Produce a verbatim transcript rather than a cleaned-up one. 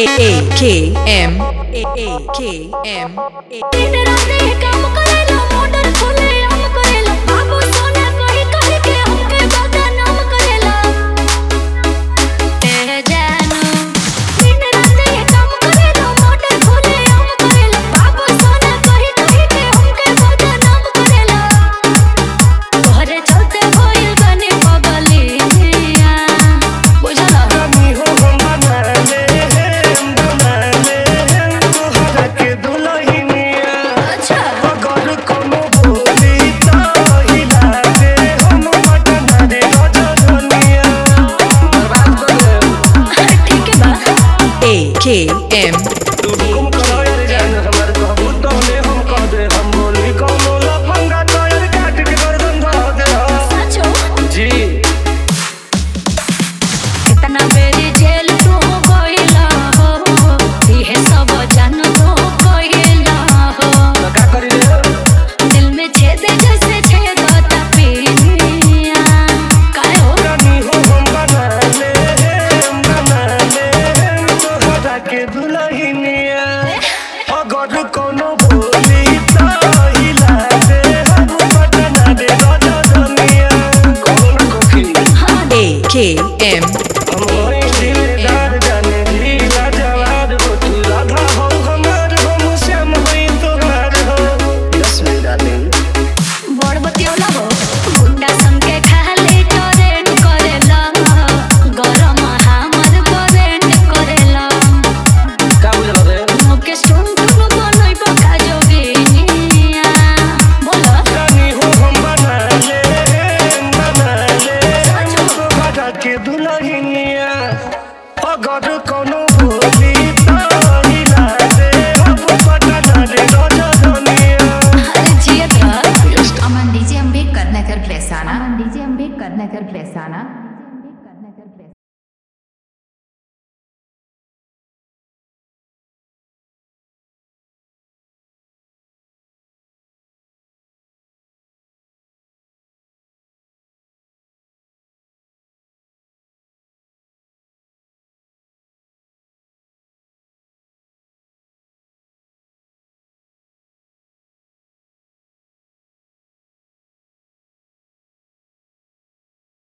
A K M A K M दिन रात काम करेला मॉडल खोले हम करेला बाबू सोना कही कही के हमके बदनाम करेला ए जानू दिन रात काम करेला मॉडल खोले हम करेला बाबू सोना कही कही के हमके बदनाम करेला तोहरे चलते होइल बने पगलिया बुझला रानी हो हम बना ले हम बना ले तोहरा के दुल्हनिया अच्छा अगर कोनो बोली त हिला दे हम पटना रे रजनिया बर्बाद कर दे ठीक है बा A K M तू हुकुम करो यार जान हमर कहबू तोले हम कह दे हम बोली कोनो लफंगा तो यार काट के गर्दन धर दे सचो जी इतना बेरी जेल तू गइला हो इहे सब जान तू गइला हो का करी रे दिल में छेद जैसे छेदता पिया काहे हो रानी हो हम बना ले हम बना ले तोहरा के दुल्हनिया अगर कोनो बोली त हिला दे हम पटना रे रजनिया कौन कोखी A K M हम होई दिलदार जाने लीला जवार हो तू राधा हो हमार हम श्याम होई तोहार हो यस मेरी डार्लिंग बड़ बतियोला हो गुंडा सन के खाली टोरेंट करेला गरम हमर करेंट करेला का बुझल रे मुके सुन तुम बनई बका जोगिनिया बोला रानी हो हम बना ले हम बना ले तोहरा के दुल्हनिया अगर कोनो बोली